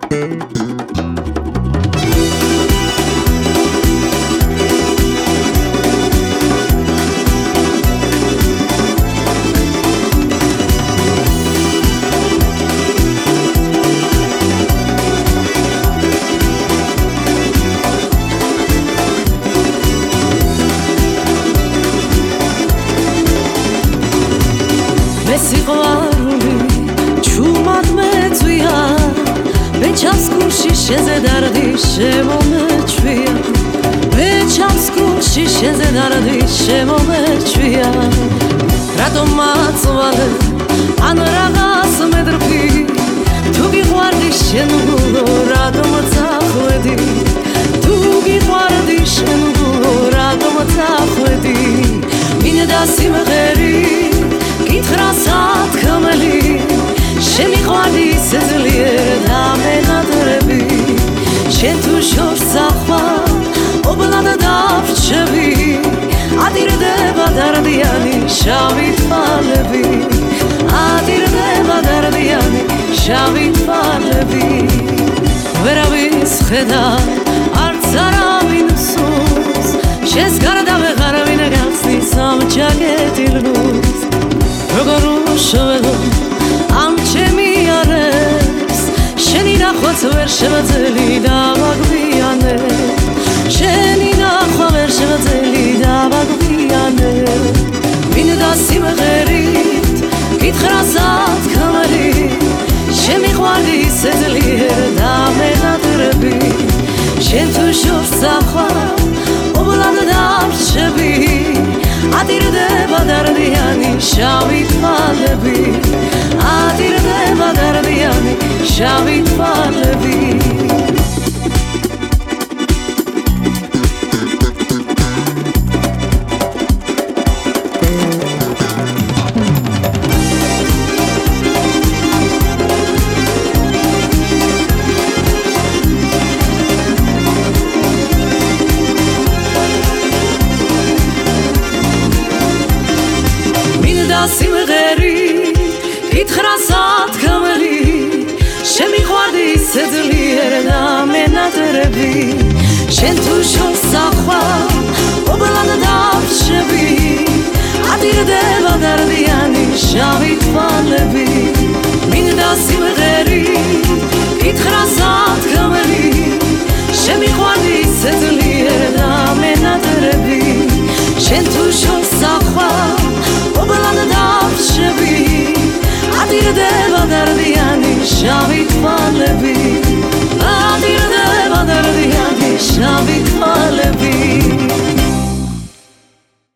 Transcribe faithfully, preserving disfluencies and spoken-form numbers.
სიყვარული ჩუმად მეწვია მეჩავს გულში შენზე დარდი შემომეჩვია მეჩავს გულში შენზე დარდი შემომეჩვია რატომ მაწვალე ან რაღაც მედრფი თუ გიყვარდი შენ გულო რატომ წახვედი თუ გიყვარდი შენ გულო რატომ წახვედი მინდა სიმღერი გითხრასად ხმელი შემიყვარდი სეძლიერ და მენადრები შენ თუ შორს ახვალ ობლად დავრჩები ადირდება დარდიანი შავი თვალები ადირდება დარდიანი შავი თვალები ვერავის ხედა არც არავინ სულს შენს გარდა ვეღარავინ გახსნის ამ ჯაკეტილს როგორ უშველო ამ ჩემი არებს შენი ნახვაც ვერ შემაძელი დავაგვიანე შენი ნახვა ვერ შემაძელი დავაგვიანე მინდა სიმღერით გითხრასად ხმელი შემიყვარდი სეძლიერ და მენადრები შენ თუ შორს ახვალ ობლად დავრჩები ადირდება დარდიანი შავი თვალები ადირდება დარდიანი შავი თვალები სიმღერი გითხრასად ხმელი შემიყვარდი სეძლიერ და მენადრები შენ თუ შორს ახვალ ობლად დავრჩები ადირდება დარდიანი შავი თვალები